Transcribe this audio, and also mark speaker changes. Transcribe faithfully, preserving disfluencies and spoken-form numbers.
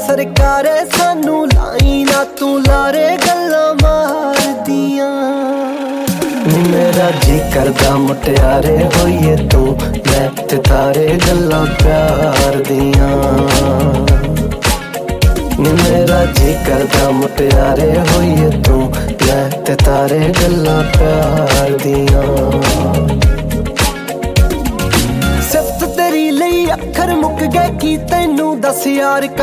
Speaker 1: सरकारे सानू लाई ना तू लारे गल्लां मारदियां। मेरा जी करदा मुटियारे होइए तू मैं ते तारे गल्लां प्यार दियां। मेरा जी करदा मुटियारे होइए तू मैं ते तारे गल्लां प्यार दियां। सिफ्त तेरी लई अखर मुक गए की तैनू दस यार।